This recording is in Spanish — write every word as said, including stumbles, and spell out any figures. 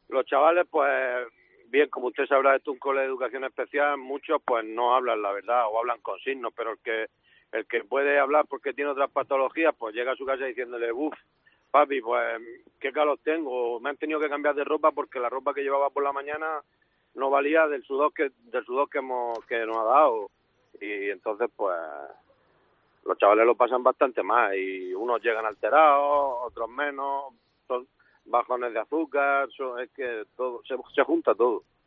Los chavales, pues, bien, como usted sabrá, esto es un cole de educación especial, muchos pues no hablan la verdad o hablan con signos, pero el que el que puede hablar porque tiene otras patologías, pues llega a su casa diciéndole, uff, papi, pues qué calor tengo, me han tenido que cambiar de ropa porque la ropa que llevaba por la mañana no valía del sudor que del sudor que hemos que nos ha dado. Y entonces, pues, los chavales lo pasan bastante mal y unos llegan alterados, otros menos, son bajones de azúcar, son, es que todo se, se junta todo.